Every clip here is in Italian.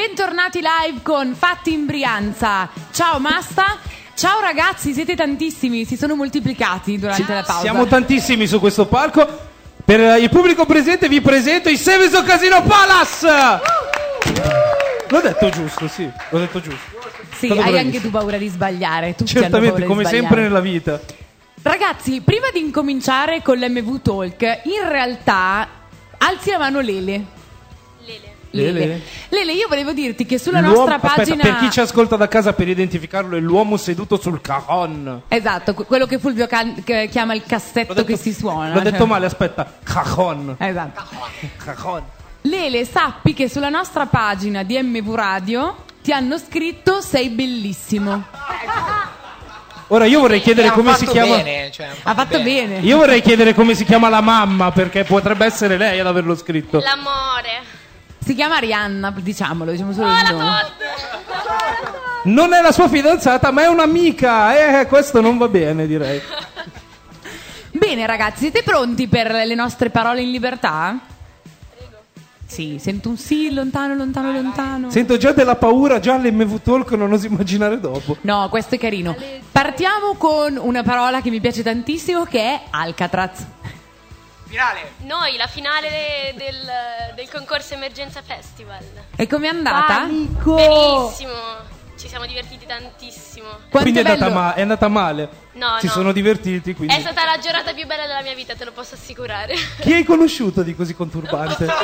bentornati live con Fatti in Brianza. Ciao Masta, ciao ragazzi, siete tantissimi, si sono moltiplicati durante la pausa. Siamo tantissimi su questo palco. Per il pubblico presente vi presento i Seveso Casino Palace. L'ho detto giusto, sì, l'ho detto giusto. Sì, hai anche tu paura di sbagliare. Tutti certamente, come sempre nella vita. Ragazzi, prima di incominciare con l'MV Talk, in realtà alzi la mano Lele. Lele, io volevo dirti che sulla nostra pagina... Per chi ci ascolta da casa, per identificarlo, è l'uomo seduto sul cajon. Esatto, quello che Fulvio chiama il cassetto che si suona. L'ho detto male, aspetta. Cajon. Esatto. Cajon. Lele, sappi che sulla nostra pagina di MV Radio ti hanno scritto sei bellissimo. Ora io vorrei chiedere come si chiama. Ha fatto bene. Io vorrei chiedere come si chiama la mamma, perché potrebbe essere lei ad averlo scritto. L'amore. Si chiama Arianna, diciamo solo il nome. Non è la sua fidanzata, ma è un'amica. Questo non va bene, direi. Bene, ragazzi, siete pronti per le nostre parole in libertà? Prego. Sì, sento un sì, lontano. Sento già della paura, già all'MV Talk, non oso immaginare dopo. No, questo è carino. Partiamo con una parola che mi piace tantissimo, che è Alcatraz. Finale. Noi, la finale del concorso Emergenza Festival. E com'è andata? Benissimo. Ci siamo divertiti tantissimo. Quindi è andata male? No, si sono divertiti, quindi. È stata la giornata più bella della mia vita, te lo posso assicurare. Chi hai conosciuto di così conturbante? Non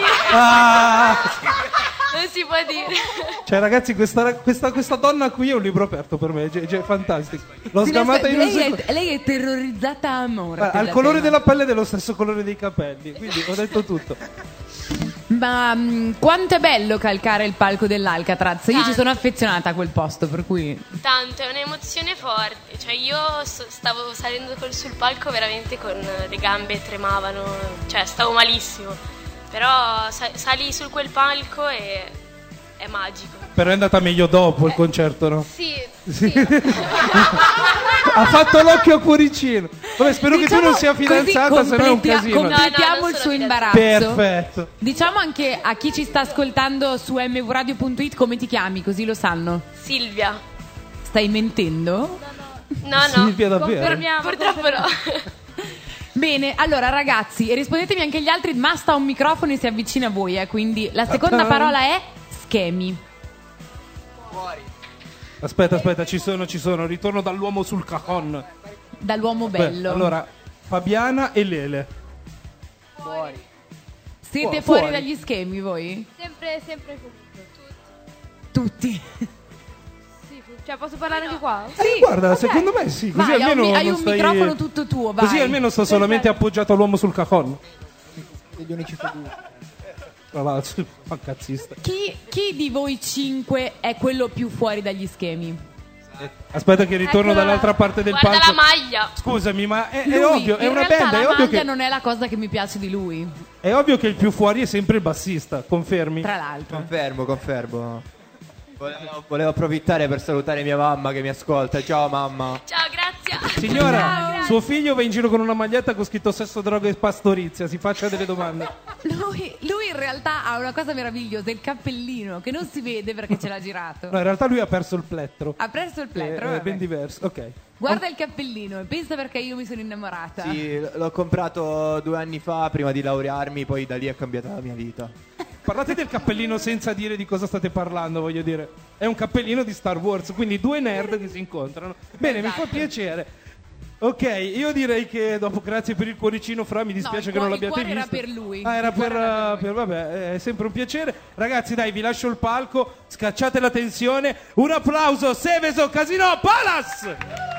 si può dire. Cioè, ragazzi, questa donna qui è un libro aperto per me, è fantastico. L'ho sgamata in un secondo. Lei è terrorizzata a morte. Ha il colore della pelle dello stesso colore dei capelli, quindi ho detto tutto. Ma quanto è bello calcare il palco dell'Alcatraz. Io ci sono affezionata a quel posto, per cui tanto, è un'emozione forte. Cioè io stavo salendo sul palco veramente con le gambe tremavano. Cioè stavo malissimo. Però sali su quel palco e è magico. Però è andata meglio dopo il concerto, no? Sì. Ha fatto l'occhio a cuoricino. Vabbè, spero che tu non sia fidanzata, se no è un casino. Completiamo il suo imbarazzo. Perfetto. Diciamo anche a chi ci sta ascoltando su mvradio.it come ti chiami, così lo sanno. Silvia. Stai mentendo? No. Silvia davvero? Confermiamo. Purtroppo no. Bene, allora ragazzi, rispondetemi anche gli altri. Masta un microfono e si avvicina a voi, quindi la seconda parola è schemi. Fuori. Aspetta, ci sono. Ritorno dall'uomo sul cajon. Dall'uomo bello. Allora, Fabiana e Lele. Fuori. Siete fuori dagli schemi voi? Sempre comunque. Tutti. Sì, cioè posso parlare anche qua? Sì, guarda, secondo me sì, così vai, almeno hai non un stai... microfono tutto tuo, vai. Così almeno sto solamente appoggiato all'uomo sul cajon. Degli unici figuri. Tra l'altro, fa cazzista. Chi di voi 5 è quello più fuori dagli schemi? Aspetta che ritorno dall'altra parte del Guarda palco. la maglia. Scusami, ma è Lui, ovvio, è una in realtà band, è la ovvio maglia che non è la cosa che mi piace di lui. è ovvio che il più fuori è sempre il bassista, confermi? Tra l'altro. Confermo. Volevo approfittare per salutare mia mamma che mi ascolta. Ciao mamma. Ciao, grazie. Signora, suo figlio va in giro con una maglietta con scritto sesso, droga e pastorizia, si faccia delle domande. Lui in realtà ha una cosa meravigliosa, il cappellino che non si vede perché ce l'ha girato. No, in realtà lui ha perso il plettro. Ha preso il plettro, È vabbè. ben diverso, ok. Guarda il cappellino e pensa perché io mi sono innamorata. Sì, l'ho comprato 2 anni fa prima di laurearmi, poi da lì è cambiata la mia vita. Parlate del cappellino senza dire di cosa state parlando, voglio dire. È un cappellino di Star Wars, quindi 2 nerd che si incontrano. Bene, Esatto. mi fa piacere. Ok, io direi che dopo, grazie per il cuoricino, Fra, mi dispiace che non l'abbiate visto. Il cuore era per lui. Era per vabbè, è sempre un piacere. Ragazzi, dai, vi lascio il palco, scacciate la tensione. Un applauso, Seveso Casino Palace!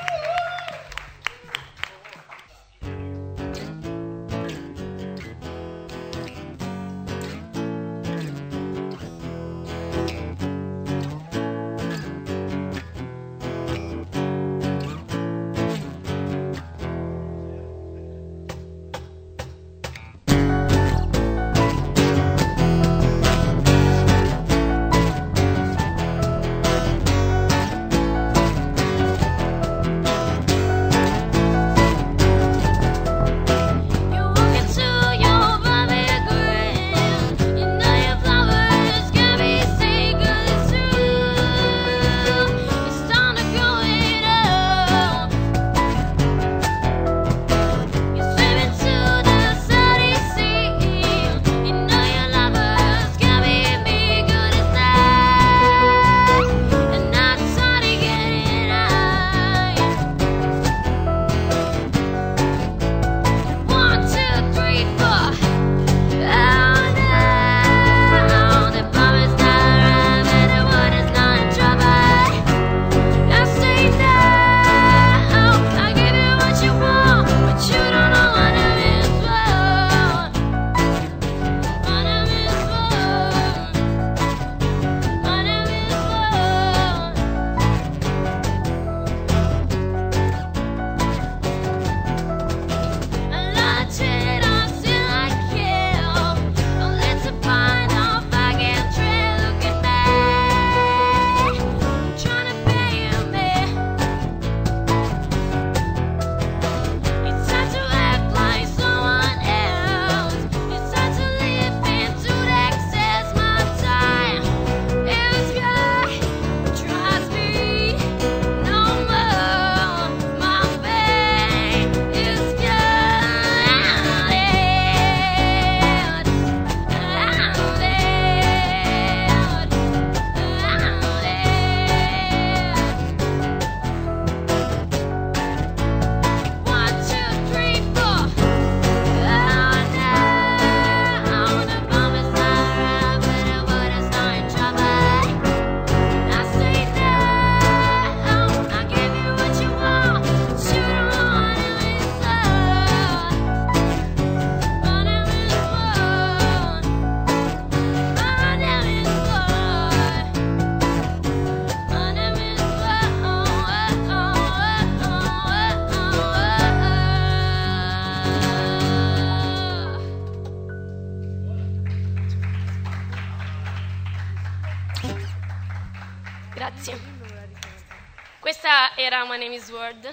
Grazie. Questa era My Name is Word.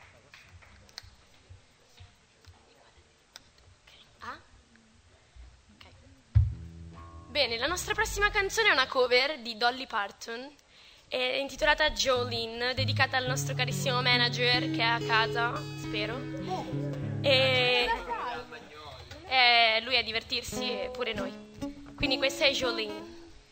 Bene, la nostra prossima canzone è una cover di Dolly Parton, è intitolata Jolene, dedicata al nostro carissimo manager che è a casa, spero. E lui a divertirsi e pure noi. Quindi questa è Jolene.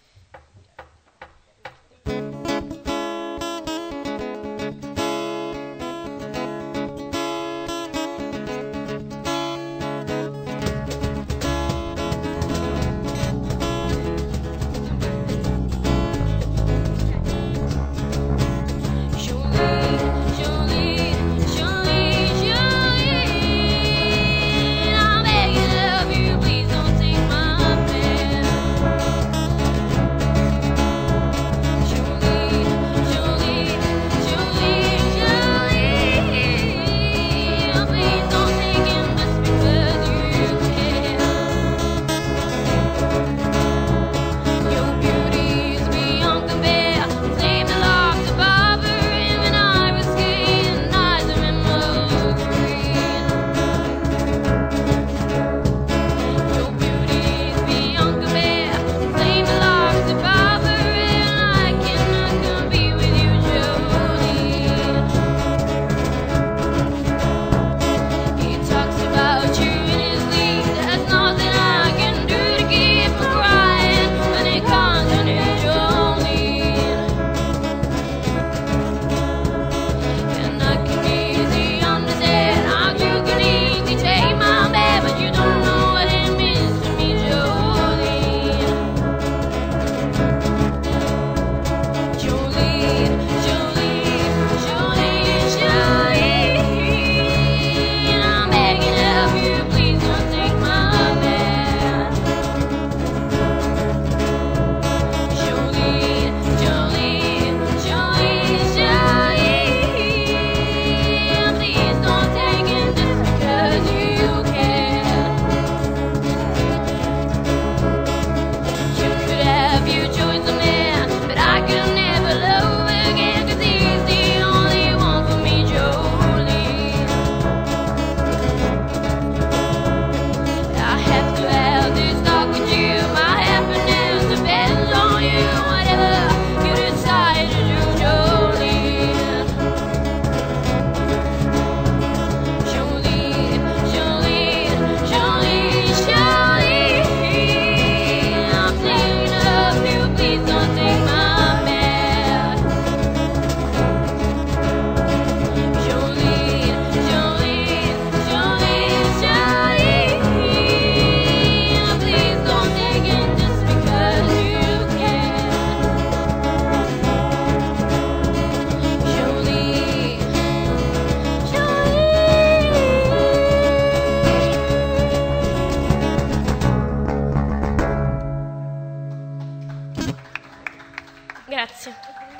Grazie.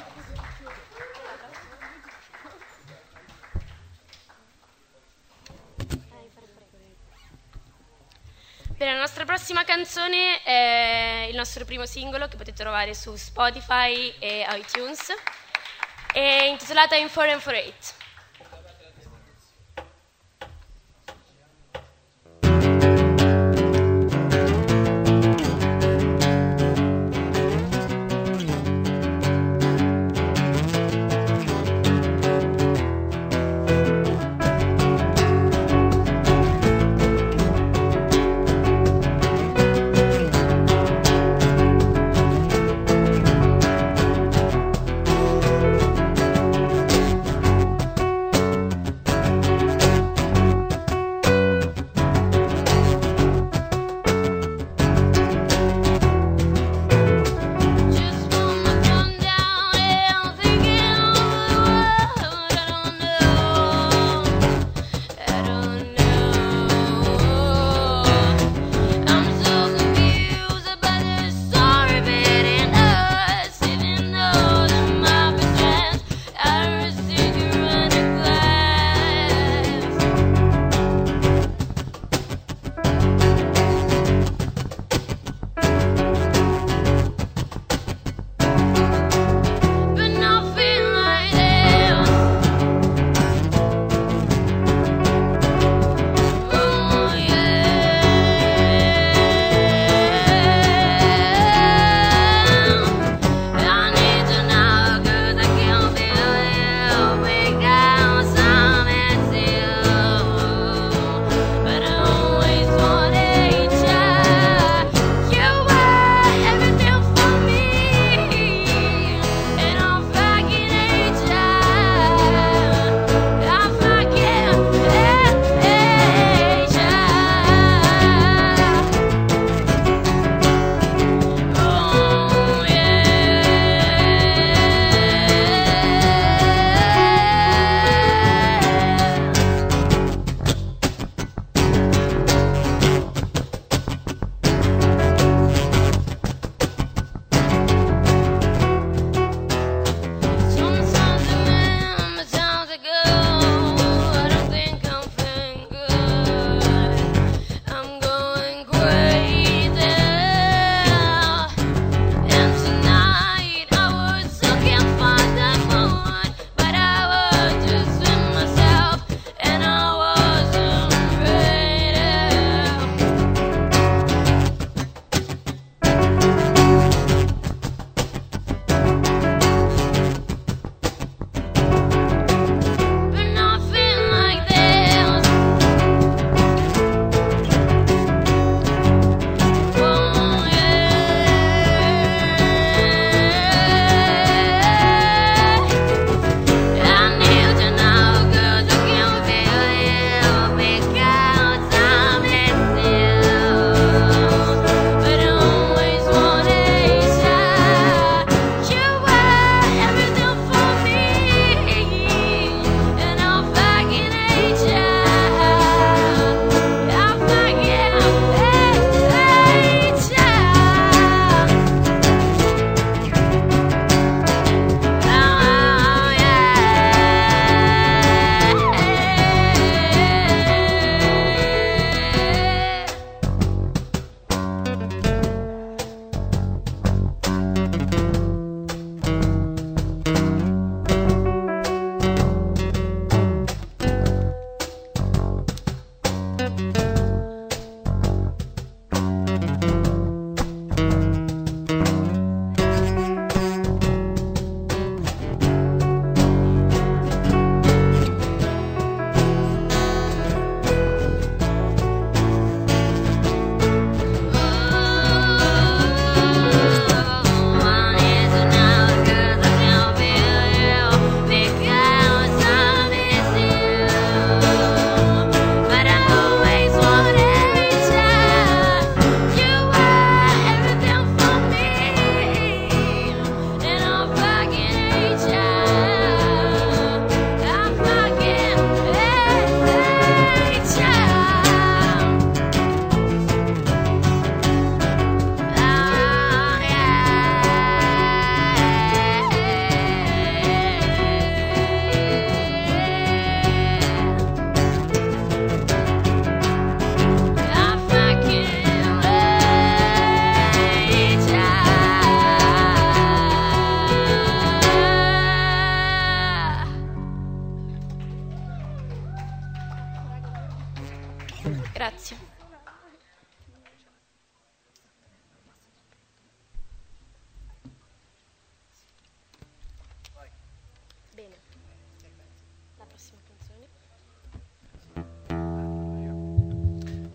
Bene, la nostra prossima canzone è il nostro primo singolo che potete trovare su Spotify e iTunes. È intitolata In 4 and 48.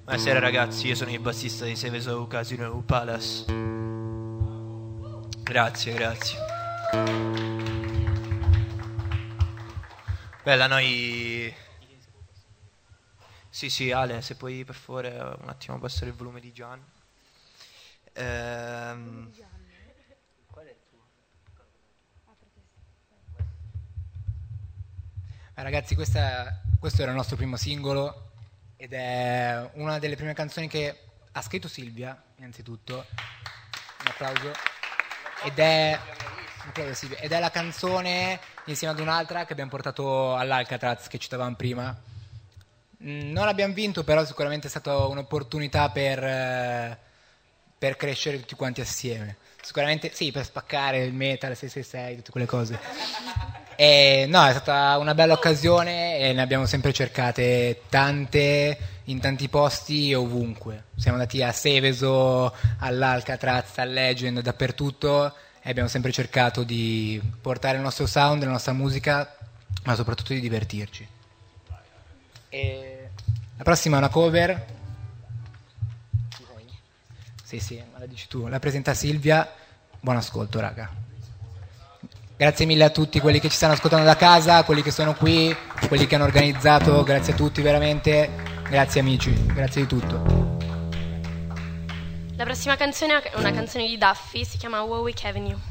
Buonasera ragazzi, io sono il bassista di Seveso Casino Palace. Grazie. Bella, noi... Sì, Ale, se puoi per favore un attimo abbassare il volume di Gian. Qual è il tuo? Ragazzi, questo era il nostro primo singolo ed è una delle prime canzoni che ha scritto Silvia, innanzitutto. Un applauso. Ed è la canzone insieme ad un'altra che abbiamo portato all'Alcatraz, che citavamo prima. Non abbiamo vinto, però sicuramente è stata un'opportunità per crescere tutti quanti assieme. Sicuramente sì, per spaccare il metal, 666, tutte quelle cose. E no, è stata una bella occasione e ne abbiamo sempre cercate tante, in tanti posti e ovunque. Siamo andati a Seveso, all'Alcatraz, al Legend, dappertutto, e abbiamo sempre cercato di portare il nostro sound, la nostra musica, ma soprattutto di divertirci. E la prossima è una cover. Sì, ma la dici tu. La presenta Silvia. Buon ascolto, raga. Grazie mille a tutti quelli che ci stanno ascoltando da casa, quelli che sono qui, quelli che hanno organizzato. Grazie a tutti veramente. Grazie amici, grazie di tutto. La prossima canzone è una canzone di Duffy, si chiama Warwick Avenue.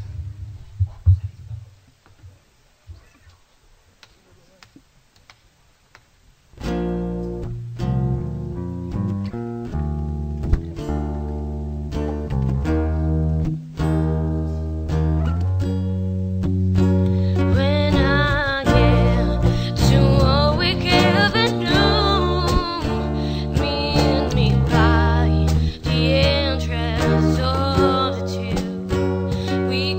We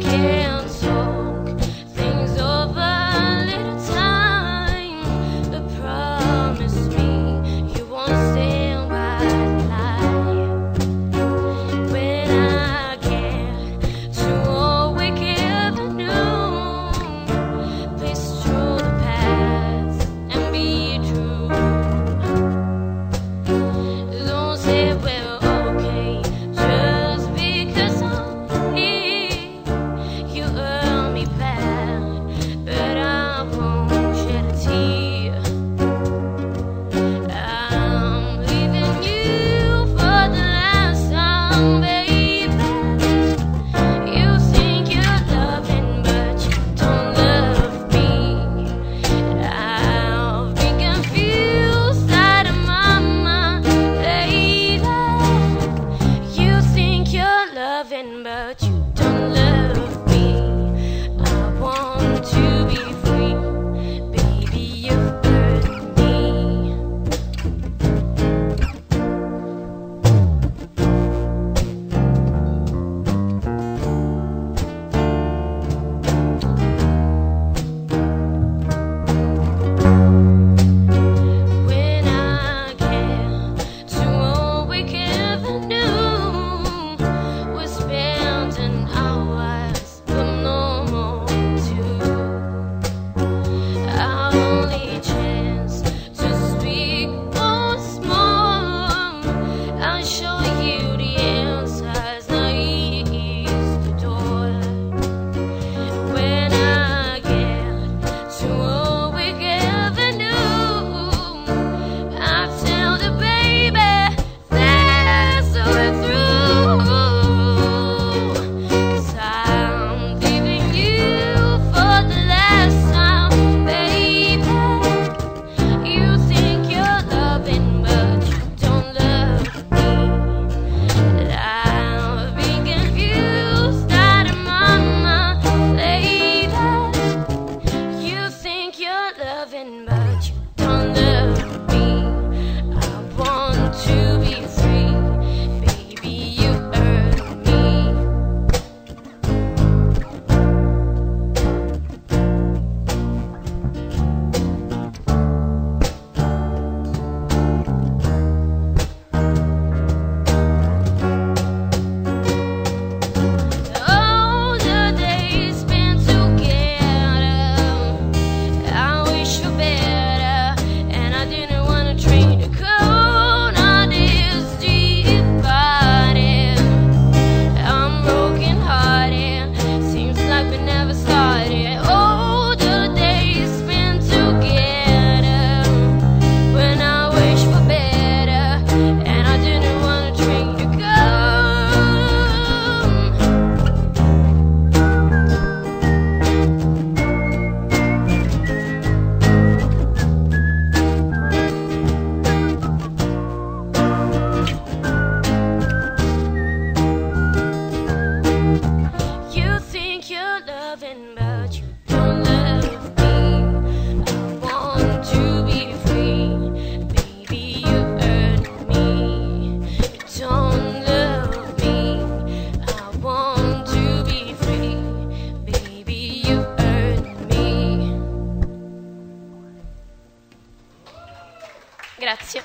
Grazie.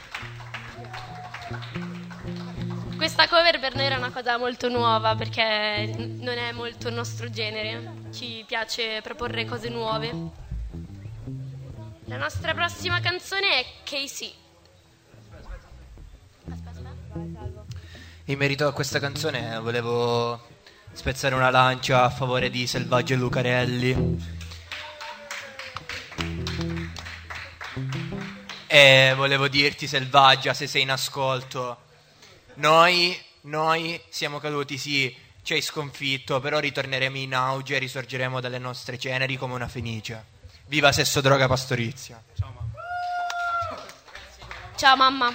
Questa cover per noi era una cosa molto nuova perché non è molto il nostro genere. Ci piace proporre cose nuove. La nostra prossima canzone è Casey. In merito a questa canzone volevo spezzare una lancia a favore di Selvaggio e Lucarelli. E volevo dirti, Selvaggia, se sei in ascolto, noi siamo caduti, sì, ci hai sconfitto, però ritorneremo in auge e risorgeremo dalle nostre ceneri come una fenice. Viva Sesso, Droga, Pastorizia. Ciao mamma. Ciao mamma.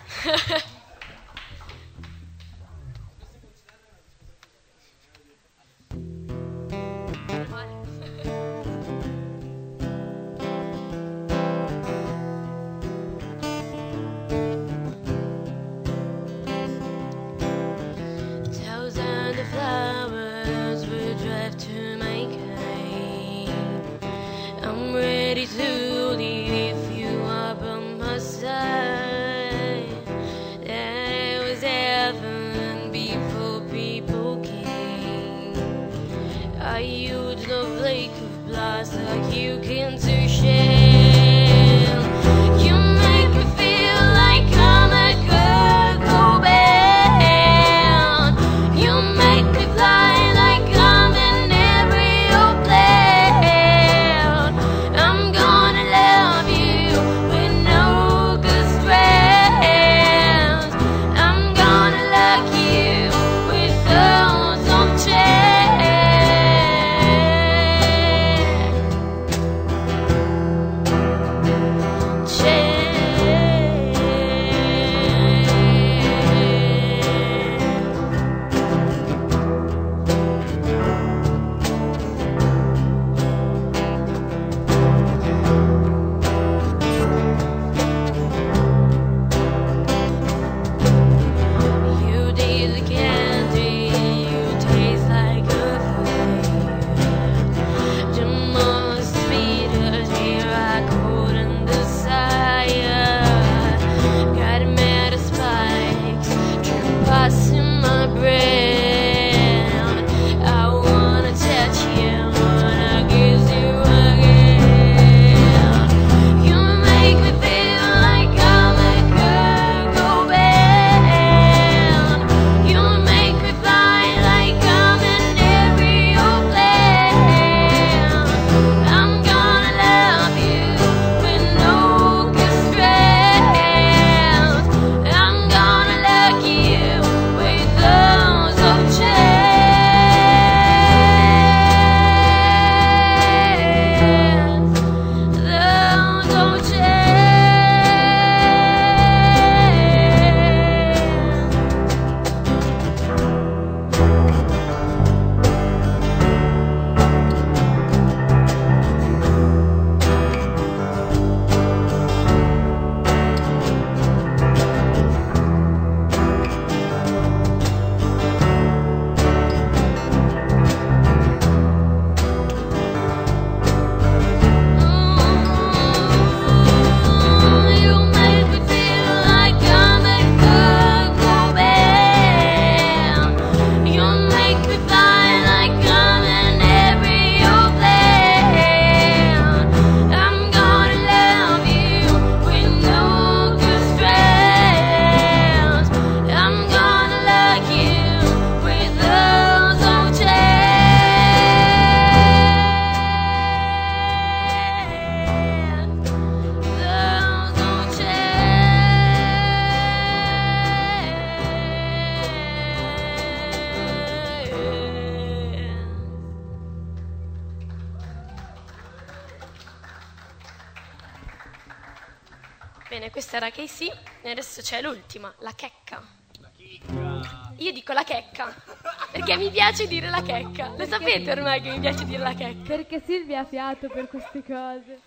Bene, questa era Casey e adesso c'è l'ultima, la checca. La chicca. Io dico la checca, perché mi piace dire la checca. Lo sapete ormai che mi piace dire la checca? Perché Silvia ha fiato per queste cose.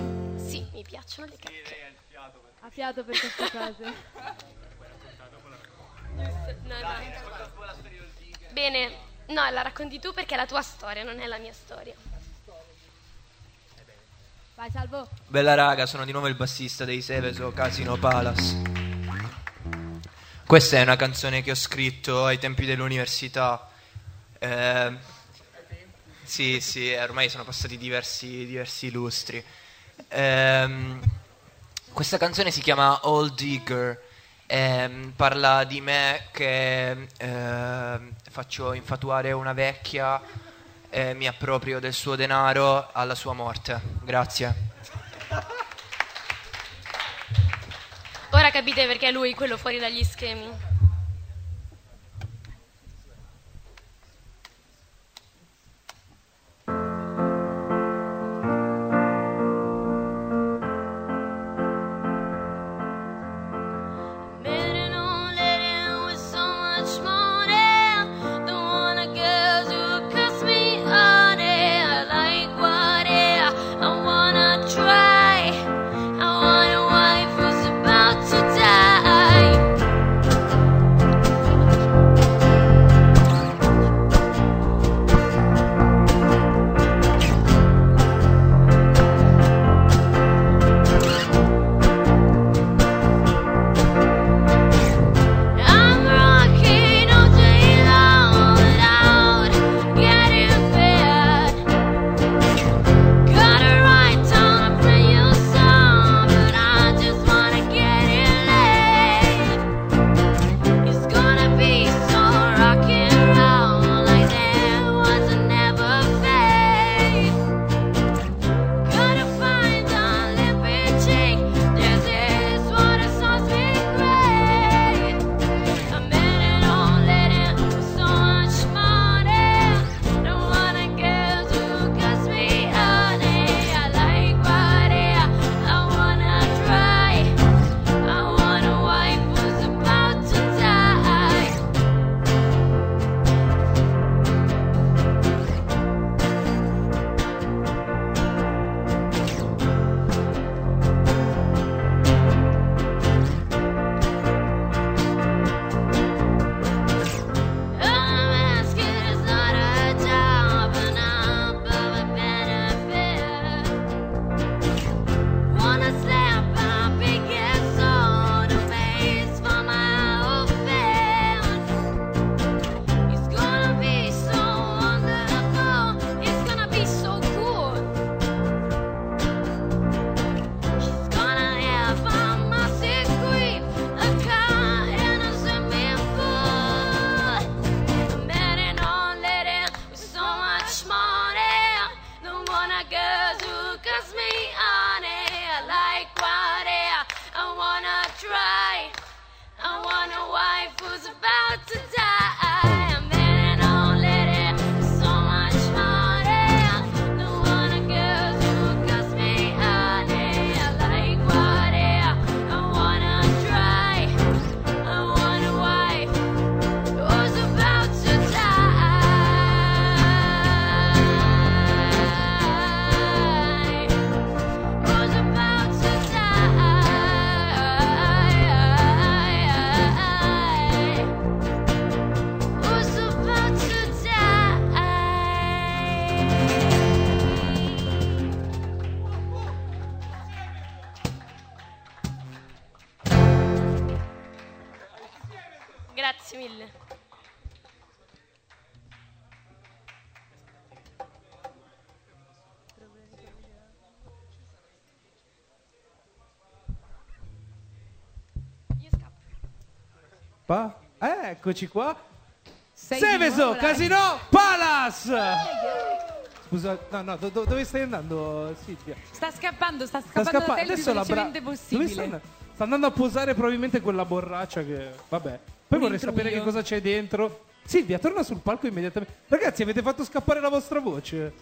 Sì, mi piacciono le checche. Ha fiato per queste cose. No. Bene, no, la racconti tu perché è la tua storia, non è la mia storia. Vai, Salvo. Bella raga, sono di nuovo il bassista dei Seveso Casino Palace. Questa è una canzone che ho scritto ai tempi dell'università. Sì, ormai sono passati diversi lustri. Questa canzone si chiama Old Digger. Parla di me che faccio infatuare una vecchia e mi approprio del suo denaro alla sua morte. Grazie. Ora capite perché è lui quello fuori dagli schemi. Grazie mille. Io scappo. Eccoci qua. Sei di Seveso nuovo là. Casino Palace. Scusa, no, dove stai andando, Silvia? Sta scappando da te il più velocemente possibile. Sta andando a posare probabilmente quella borraccia che... Vabbè. Poi vorrei sapere che cosa c'è dentro. Silvia, torna sul palco immediatamente. Ragazzi, avete fatto scappare la vostra voce.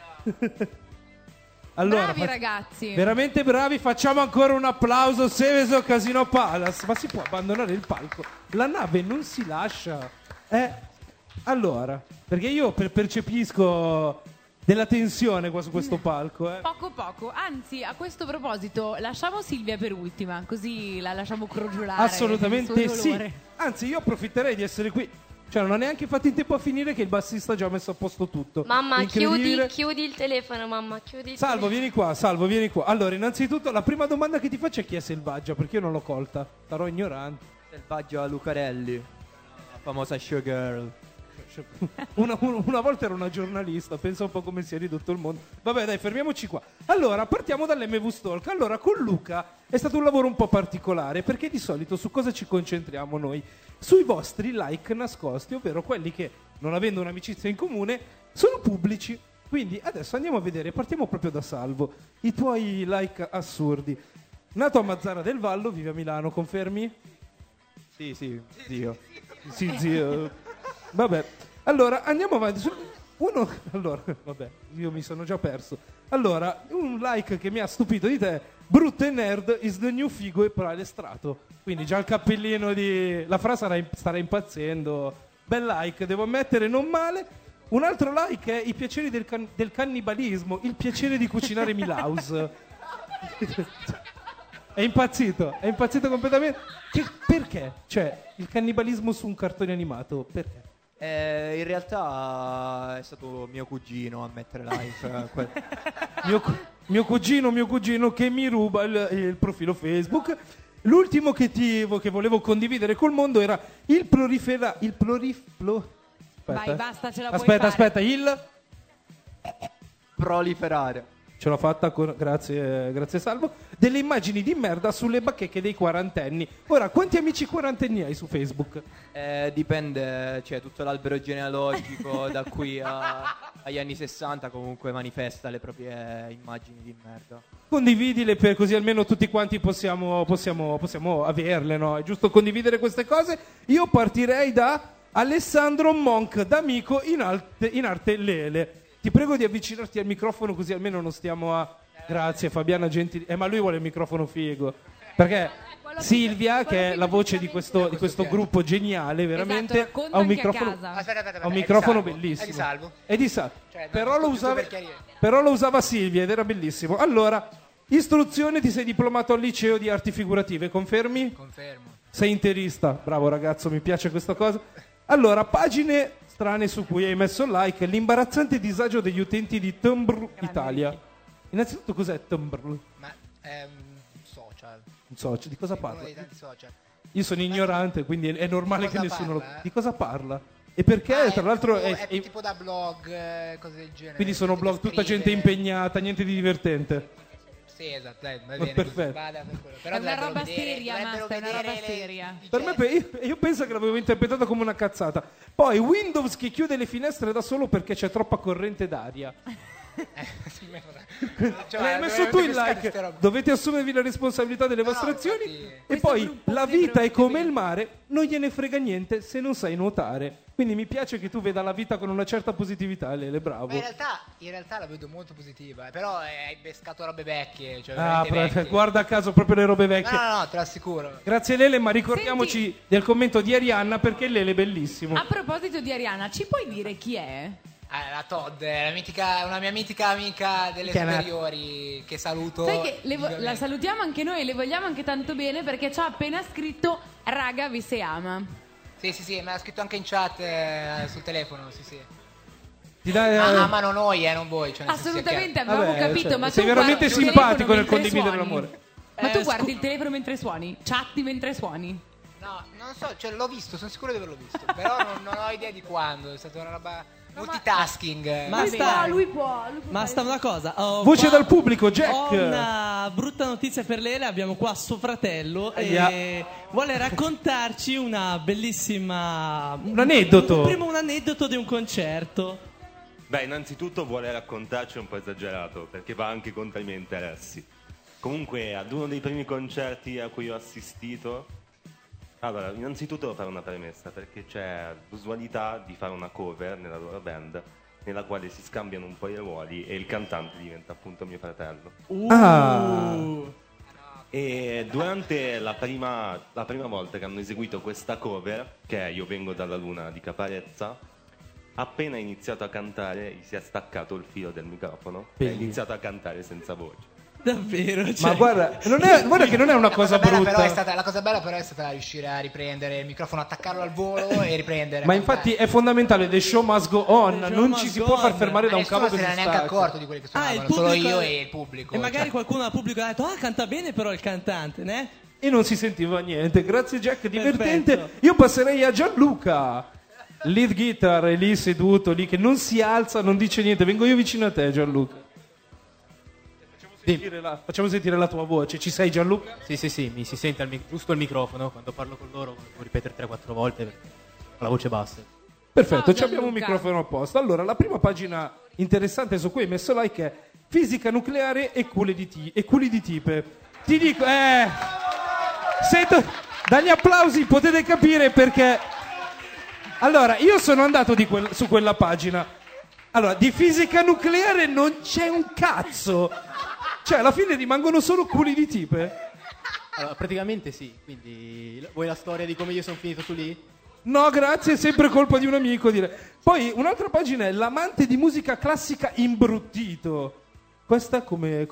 Allora, bravi ragazzi. veramente bravi. Facciamo ancora un applauso. Seveso Casino Palace. Ma si può abbandonare il palco? La nave non si lascia. Allora, perché io percepisco della tensione qua su questo palco. Poco. Anzi, a questo proposito, lasciamo Silvia per ultima, così la lasciamo crogiolare. Assolutamente nel suo sì. dolore. Anzi, io approfitterei di essere qui Cioè, non ha neanche fatto in tempo a finire che il bassista ha già messo a posto tutto. Mamma, Incredibile. chiudi il telefono, mamma, chiudi il Salvo, telefono. vieni qua. Allora, innanzitutto, la prima domanda che ti faccio è chi è Selvaggia, perché io non l'ho colta. Sarò ignorante. Selvaggia Lucarelli, la famosa showgirl. Una volta era una giornalista, pensa un po' come si è ridotto il mondo. Vabbè, dai, fermiamoci qua. Allora, partiamo dall'MV Stalk. Allora, con Luca è stato un lavoro un po' particolare, perché di solito su cosa ci concentriamo noi? Sui vostri like nascosti, ovvero quelli che, non avendo un'amicizia in comune, sono pubblici. Quindi adesso andiamo a vedere, partiamo proprio da Salvo, i tuoi like assurdi. Nato a Mazzara del Vallo, vive a Milano, confermi? Sì, zio. Sì, zio. Vabbè, allora andiamo avanti. Allora, vabbè, io mi sono già perso. Allora, un like che mi ha stupito di te: brutto e nerd is the new figo e palestrato. Quindi già il cappellino di... La Fra starà impazzendo. Bel like, devo ammettere, non male. Un altro like è i piaceri del cannibalismo, il piacere di cucinare Milaus. È impazzito completamente. Perché? Cioè, il cannibalismo su un cartone animato, perché? In realtà è stato mio cugino a mettere like. Mio cugino che mi ruba il profilo Facebook. L'ultimo che volevo condividere col mondo era il Vai, basta, ce la puoi fare. Aspetta, il proliferare. ce l'ho fatta, grazie Salvo. Delle immagini di merda sulle bacheche dei quarantenni. Ora, quanti amici quarantenni hai su Facebook? Dipende, cioè tutto l'albero genealogico da qui agli anni 60 comunque manifesta le proprie immagini di merda. Condividile così almeno tutti quanti possiamo averle, no? È giusto condividere queste cose. Io partirei da Alessandro Monk, d'amico in arte Lele. Ti prego di avvicinarti al microfono così almeno non stiamo a... Grazie Fabiana Gentili. Ma lui vuole il microfono figo. Perché Silvia, che è la voce di questo gruppo geniale, veramente, Esatto, ha un microfono, Aspetta, ha un microfono è di Salvo. bellissimo. È di Salvo. È di Salvo. Cioè, Però lo usava Silvia ed era bellissimo. Allora, istruzione, ti sei diplomato al liceo di arti figurative, confermi? Confermo. Sei interista, bravo ragazzo, mi piace questa cosa. Allora, pagine strane su cui hai messo like: l'imbarazzante disagio degli utenti di Tumblr Italia. Innanzitutto, cos'è Tumblr? Ma è un social. Non so, di cosa Uno parla? dei tanti social. Io sono ignorante, quindi è normale Di che cosa nessuno parla, Di cosa parla? E perché, Ah, tra l'altro, è tipo da blog, cose del genere. quindi sono Gente che blog, tutta gente scrive. impegnata, niente di divertente. Sì, esatto, va bene. Perfetto. Vada per quello. È Però una dovrebbero roba vedere- seria, dovrebbero Masta, è una vedere roba le- seria. i Per me, io penso che l'avevo interpretato come una cazzata. Poi Windows che chiude le finestre da solo perché c'è troppa corrente d'aria. Sì, L'hai messo tu il like. Dove... Dovete assumervi la responsabilità delle vostre azioni. infatti- E Questo poi gruppo la sembra vita è un come bene. il mare, non gliene frega niente se non sai nuotare. Quindi mi piace che tu veda la vita con una certa positività, Lele, bravo. Ma in realtà la vedo molto positiva, però hai pescato robe vecchie. Cioè Ah, veramente vecchie. guarda a caso proprio le robe vecchie. No, te lo assicuro. Grazie Lele, ma ricordiamoci del commento di Arianna perché Lele è bellissimo. A proposito di Ariana, ci puoi dire chi è? La Todd, una mia mitica amica delle Che è una- superiori che saluto. Sai che vivamente. la salutiamo anche noi e le vogliamo anche tanto bene perché ci ha appena scritto raga vi se ama. Sì, me l'ha scritto anche in chat sul telefono, sì. Ti dai, Amano noi, non voi. Cioè nel senso, Assolutamente, sia avevamo vabbè, capito, cioè, ma tu sei veramente guardi il simpatico telefono nel mentre condividere suoni. l'amore. Ma tu guardi il telefono mentre suoni? Chatti mentre suoni? chiaro. No, non so, cioè l'ho visto, sono sicuro di averlo visto. Però non ho idea di quando, è stata una roba multitasking. Ma Lui sta, può ma sta una cosa. Voce dal pubblico, Jack. Ho una brutta notizia per Lele. Abbiamo qua suo fratello Ahia. e vuole raccontarci una bellissima. Un aneddoto. Prima un aneddoto di un concerto. Beh, innanzitutto vuole raccontarci un po' esagerato, perché va anche contro i miei interessi. Comunque, ad uno dei primi concerti a cui ho assistito... Allora, innanzitutto devo fare una premessa, perché c'è l'usualità di fare una cover nella loro band, nella quale si scambiano un po' i ruoli e il cantante diventa appunto mio fratello. E durante la prima volta che hanno eseguito questa cover, che è Io vengo dalla luna di Caparezza, appena iniziato a cantare gli si è staccato il filo del microfono e ha iniziato a cantare senza voce. Davvero? Ma guarda, guarda che non è una cosa brutta. La cosa bella però è stata riuscire a riprendere il microfono, attaccarlo al volo e riprendere. Ma infatti è fondamentale, the show must go on, non ci si può far fermare da un cavo che non si se ne è neanche stacca. accorto di quelli che suonavano, solo io e il pubblico. E magari qualcuno al pubblico ha detto, canta bene però il cantante, né? E non si sentiva niente. Grazie Jack, divertente. Perfetto. Io passerei a Gianluca, lead guitar, è lì seduto, lì che non si alza, non dice niente. Vengo io vicino a te, Gianluca. Facciamo sentire la tua voce. Ci sei, Gianluca? Sì, mi si sente giusto il microfono quando parlo con loro, devo ripetere 3-4 volte perché ho la voce bassa. Perfetto, Ciao, abbiamo un Gianluca. microfono apposta. Allora, la prima pagina interessante su cui hai messo like è fisica nucleare e culi di tipe. Ti dico, sento, dagli applausi potete capire perché. Allora, io sono andato su quella pagina. Allora, di fisica nucleare non c'è un cazzo. Cioè, alla fine rimangono solo culi di tipe. Allora, praticamente sì, quindi vuoi la storia di come io sono finito su lì? No, grazie, è sempre colpa di un amico. Poi un'altra pagina è l'amante di musica classica imbruttito. Questa come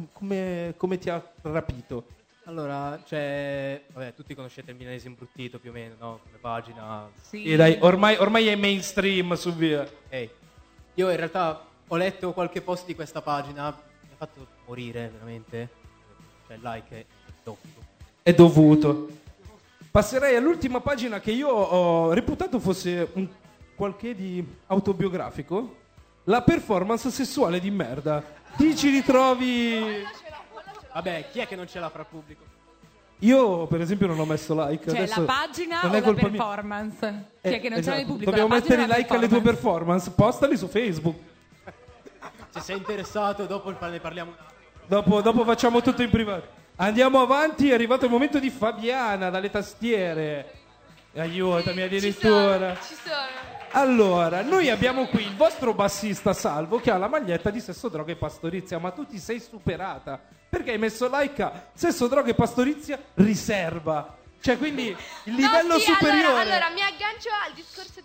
ti ha rapito? Allora, vabbè, tutti conoscete il milanese imbruttito più o meno, no? Come pagina. Sì. E dai, ormai è mainstream, su via. Io in realtà ho letto qualche post di questa pagina, mi ha fatto morire veramente. Cioè, il like è dovuto. È dovuto. Passerei all'ultima pagina che io ho reputato fosse un qualche di autobiografico. La performance sessuale di merda. Ti ci ritrovi. Vabbè, chi è che non ce l'ha fra il pubblico? Io per esempio non ho messo like. Cioè Adesso la pagina non o è la colpa mia. performance? Chi è che non c'è Esatto. nel pubblico? Dobbiamo la pagina mettere o i la like alle tue performance. Postali su Facebook. Se sei interessato, dopo ne parliamo un attimo. Dopo facciamo tutto in privato. Andiamo avanti, è arrivato il momento di Fabiana dalle tastiere. Aiutami addirittura. Ci sono. Allora, noi abbiamo qui il vostro bassista Salvo che ha la maglietta di Sesso, Droga e Pastorizia, ma tu ti sei superata perché hai messo like a Sesso, Droga e Pastorizia riserva. Cioè, quindi il livello superiore. Allora mi aggancio al discorso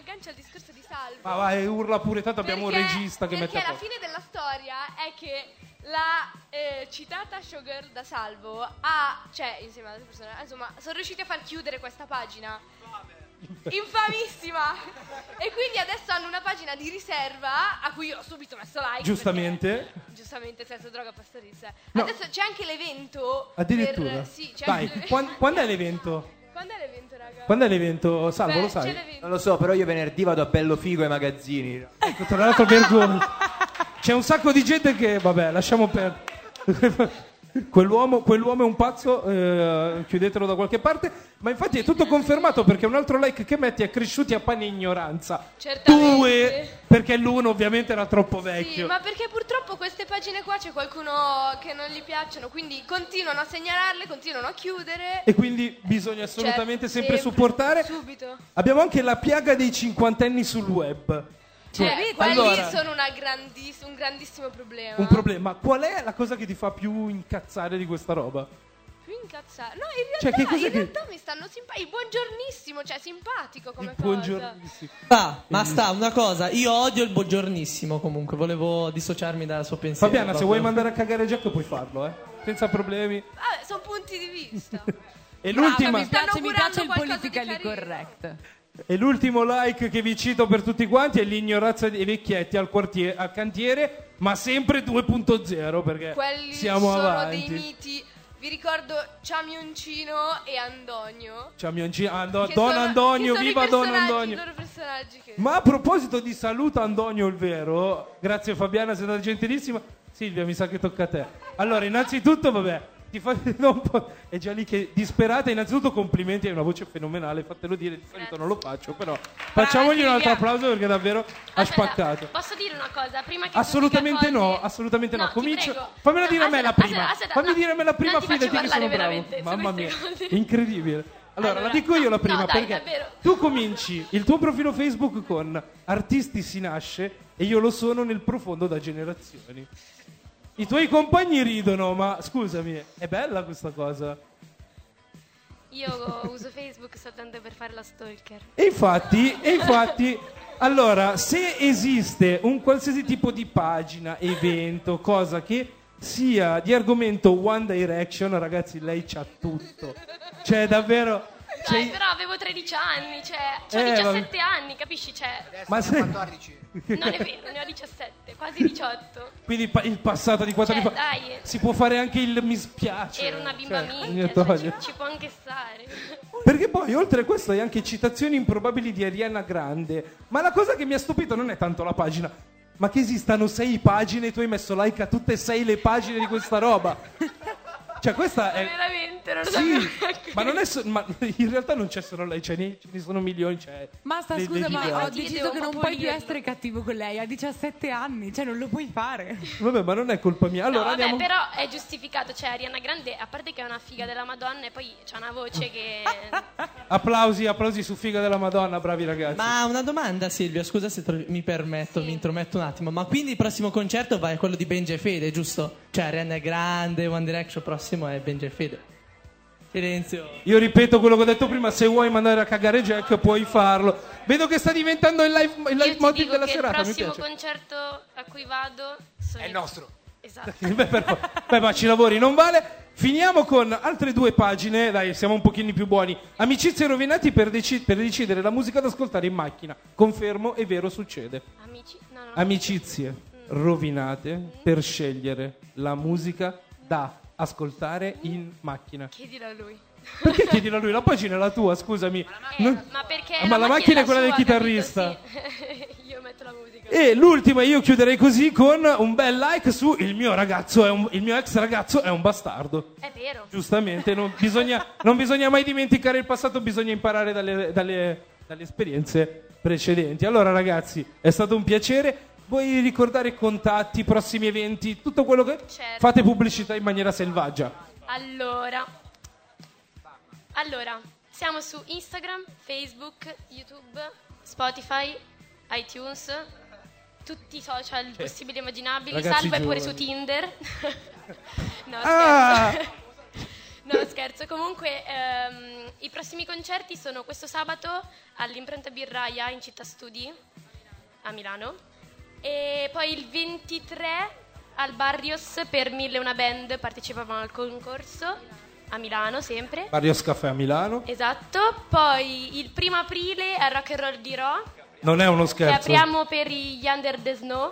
di Salvo. Ma vai, urla pure, tanto abbiamo un regista che mette a Perché la posto. fine della storia è che la citata showgirl da Salvo cioè insieme ad altre persone, insomma, sono riusciti a far chiudere questa pagina. Infamissima. E quindi adesso hanno una pagina di riserva a cui io ho subito messo like. Giustamente. Giustamente, Sesso, Droga, Pastorizia. No. Adesso c'è anche l'evento. Addirittura. Sì, c'è Vai, anche l'evento. quando è l'evento? Quando è l'evento, raga? Quando è l'evento? Salvo, lo C'è sai? l'evento. Non lo so, però io venerdì vado a Bello Figo ai magazzini. Ecco, tra l'altro vergogna. C'è un sacco di gente che, vabbè, lasciamo perdere. Quell'uomo è un pazzo, chiudetelo da qualche parte. Ma infatti è tutto confermato perché un altro like che metti è cresciuti a pane e ignoranza. Certamente. 2, perché l'1 ovviamente era troppo Sì, vecchio. ma perché purtroppo queste pagine qua c'è qualcuno che non gli piacciono, quindi continuano a segnalarle, continuano a chiudere. E quindi bisogna assolutamente sempre supportare. Subito. Abbiamo anche la piaga dei cinquantenni sul web. Cioè, quelli allora, sono un grandissimo problema. un problema. Qual è la cosa che ti fa più incazzare di questa roba? Più incazzato. No, in realtà, Cioè, che cos'è in che- realtà mi stanno simpatico. Il buongiornissimo, cioè simpatico come cosa. Buongiornissimo. Basta, una cosa, io odio il buongiornissimo comunque, volevo dissociarmi dal suo pensiero. Fabiana, se proprio. vuoi mandare a cagare Jack puoi farlo, senza problemi. Vabbè, sono punti di vista. E l'ultima, Mi piace il qualcosa di politically carino. correct. e l'ultimo like che vi cito per tutti quanti è l'ignoranza dei vecchietti al cantiere, ma sempre 2.0 perché Quelli siamo sono avanti. dei miti. Vi ricordo Ciamioncino e Andonio. Don Che sono- Andonio, che sono viva i Don personaggi, Andonio. i loro personaggi che... Ma a proposito di saluto Andonio il vero, grazie Fabiana, sei stata gentilissima. Silvia, mi sa che tocca a te. Allora, innanzitutto, vabbè, ti fa un po'. È già lì che disperata. Innanzitutto, complimenti, hai una voce fenomenale. Fatelo dire, di solito non lo faccio, però facciamogli un altro Silvia. applauso perché davvero ha Aspetta, spaccato. Posso dire una cosa? Prima che Assolutamente tu no, dica cose- assolutamente no. ti Comincio. prego. Fammela No, dire a me la aspetta, prima. aspetta, Fammi no. dire a me la prima, Non ti faccio fidati che sono parlare bravo. veramente su Mamma mia, queste cose. incredibile. Allora, la dico io la prima no, dai, perché davvero. tu cominci il tuo profilo Facebook con Artisti si nasce e io lo sono nel profondo da generazioni. I tuoi compagni ridono, ma scusami, è bella questa cosa. Io uso Facebook soltanto per fare la stalker. E infatti, allora, se esiste un qualsiasi tipo di pagina, evento, cosa che sia di argomento One Direction, ragazzi, lei c'ha tutto. Cioè, davvero... Dai, però avevo 13 anni, cioè, ho 17 anni, capisci? Cioè, ma se... 14. Non è vero, ne ho 17, quasi 18. Quindi il passato di 4 anni fa. Dai. Si può fare anche il mi spiace. Ero una bimba cioè, minchia, ci può anche stare. Perché poi oltre a questo hai anche citazioni improbabili di Ariana Grande. Ma la cosa che mi ha stupito non è tanto la pagina, ma che esistano 6 pagine e tu hai messo like a tutte e 6 le pagine di questa roba. Cioè questa è... Veramente, non lo Sì, sapevo. ma non è ma in realtà non c'è solo lei, ce ne sono milioni. Basta, scusa, ma ho deciso che non puoi più essere cattivo con lei. Ha 17 anni, cioè non lo puoi fare. Vabbè, ma non è colpa mia. Allora, No, vabbè, andiamo... però è giustificato. Cioè, Ariana Grande, a parte che è una figa della Madonna, e poi c'ha una voce che... Applausi su figa della Madonna, bravi ragazzi. Ma una domanda, Silvia, scusa se mi permetto, mi intrometto un attimo. Ma quindi il prossimo concerto va a quello di Benji e Fede, giusto? Cioè Ariana Grande, One Direction, prossimo è Benji e Fede. Silenzio. Io ripeto quello che ho detto prima, se vuoi mandare a cagare Jack puoi farlo. Vedo che sta diventando il live motive della serata. Il Mi prossimo piace. concerto a cui vado È il nostro. Esatto. Beh, ma ci lavori, non vale. Finiamo con altre 2 pagine, dai, siamo un pochino più buoni. Amicizie rovinati per decidere la musica da ascoltare in macchina. Confermo, è vero, succede. Amicizie rovinate per scegliere la musica da ascoltare in macchina. Chiedilo a lui. Perché chiedilo a lui? La pagina è la tua, scusami. Ma perché Ma la macchina è quella del sua, chitarrista. capito? Sì. Io metto la musica. E l'ultima io chiuderei così con un bel like su il mio ex ragazzo è un bastardo. È vero. Giustamente, non bisogna mai dimenticare il passato, bisogna imparare dalle esperienze precedenti. Allora ragazzi, è stato un piacere. Vuoi ricordare contatti, prossimi eventi, tutto quello che... Certo. Fate pubblicità in maniera selvaggia. Allora, siamo su Instagram, Facebook, YouTube, Spotify, iTunes, tutti i social possibili e immaginabili. Ragazzi Salvo è pure giovani. su Tinder. No, scherzo. No, scherzo. Comunque, i prossimi concerti sono questo sabato all'Impronta Birraia in Città Studi, a Milano. E poi il 23 al Barrios per 1001 band partecipavano al concorso a Milano sempre. Barrios Caffè a Milano. Esatto. Poi il 1 aprile al Rock and Roll di Rho, Non è uno che scherzo. apriamo per gli Under the Snow.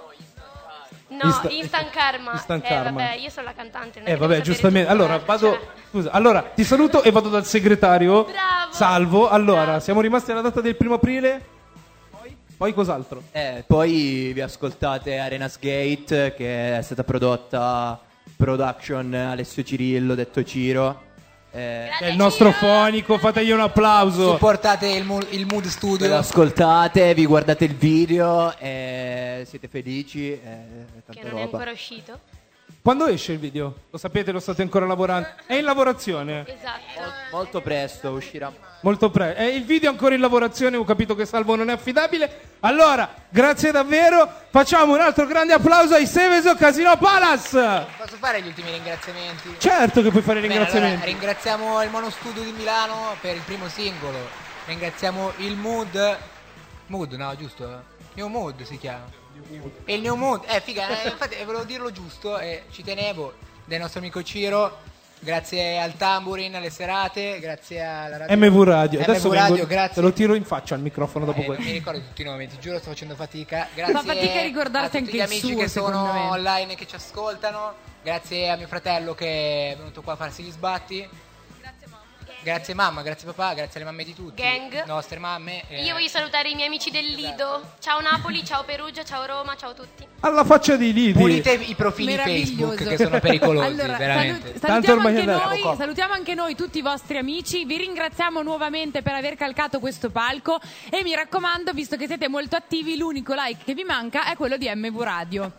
No, Instant Karma. Instant Karma. Vabbè, io sono la cantante. non è che Vabbè, devo sapere giustamente. tutto, Allora, vado. cioè. Scusa, allora ti saluto e vado dal segretario. Bravo. Salvo. Allora, siamo rimasti alla data del 1 aprile. Poi cos'altro? Poi vi ascoltate Arenas Gate, che è stata prodotta production Alessio Cirillo, detto Ciro. È il nostro fonico, fategli un applauso. Supportate il Mood Ve Studio. lo ascoltate, vi guardate il video e siete felici. Che non è ancora uscito. Quando esce il video? Lo sapete, lo state ancora lavorando? È in lavorazione? Esatto. Molto presto uscirà. Molto presto. Il video è ancora in lavorazione, ho capito che Salvo non è affidabile. Allora, grazie davvero. Facciamo un altro grande applauso ai Seveso Casino Palace. Posso fare gli ultimi ringraziamenti? Certo che puoi fare i Bene, ringraziamenti. allora, ringraziamo il Mono Studio di Milano per il primo singolo. Ringraziamo il Mood, no, giusto? New Mood si chiama. E il New Mood, figa, infatti volevo dirlo giusto e ci tenevo, del nostro amico Ciro. Grazie al Tamburin, alle serate, grazie alla radio MV Radio. Adesso MV Radio, vengo, grazie. te lo tiro in faccia al microfono dopo Non questo. mi ricordo tutti i nomi, ti giuro sto facendo fatica. Grazie Fa fatica a ricordarsi a tutti anche gli il amici suo, che secondo sono me. online e che ci ascoltano. Grazie a mio fratello che è venuto qua a farsi gli sbatti. Grazie mamma, grazie papà, grazie alle mamme di tutti. Gang. Nostre mamme. Io voglio salutare i miei amici del Lido. Ciao Napoli, ciao Perugia, ciao Roma, ciao a tutti. Alla faccia dei lidi. Pulite i profili Meraviglioso. Facebook che sono pericolosi, Allora, veramente. salutiamo anche noi tutti i vostri amici, vi ringraziamo nuovamente per aver calcato questo palco e mi raccomando, visto che siete molto attivi, l'unico like che vi manca è quello di MV Radio.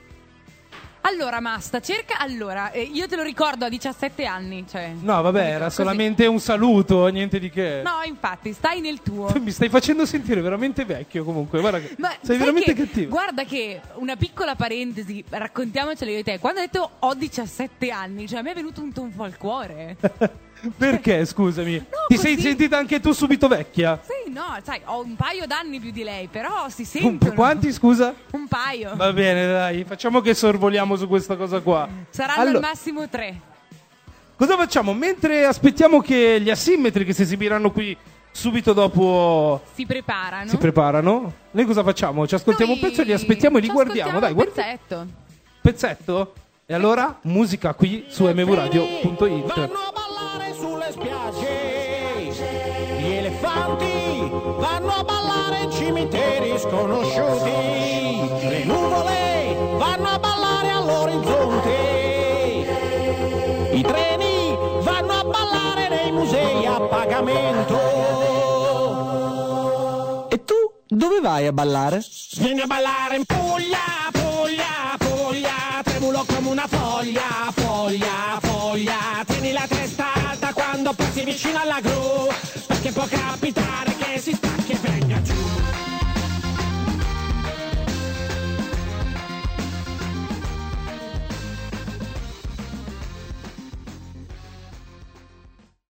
Allora Masta, io te lo ricordo a 17 anni, cioè. No, vabbè, era solamente un saluto, niente di che. No, infatti, stai nel tuo. Mi stai facendo sentire veramente vecchio comunque, guarda che Ma sei sai veramente che, cattivo. Guarda che, una piccola parentesi, raccontiamocelo io e te. Quando hai detto ho 17 anni, cioè a me è venuto un tonfo al cuore. Perché, scusami? Ti sei così. sentita anche tu subito vecchia? Sì, no, sai, ho un paio d'anni più di lei, però si sentono. Quanti, scusa? Un paio. Va bene, dai, facciamo che sorvoliamo su questa cosa qua. Saranno al massimo 3. Cosa facciamo? Mentre aspettiamo che gli asimmetri che si esibiranno qui subito dopo Si preparano. si preparano, noi cosa facciamo? Ci ascoltiamo un pezzo, li aspettiamo e li guardiamo. Dai, un guarda. pezzetto. Pezzetto? E allora musica qui su mvradio.it. Vanno a ballare sulle spiagge, gli elefanti vanno a ballare in cimiteri sconosciuti, le nuvole vanno a ballare all'orizzonte, i treni vanno a ballare nei musei a pagamento. E tu dove vai a ballare? Vieni a ballare in Puglia, Puglia, Puglia, tremulo come una foglia, foglia, foglia, tieni la testa alta quando passi vicino alla gru, perché può capitare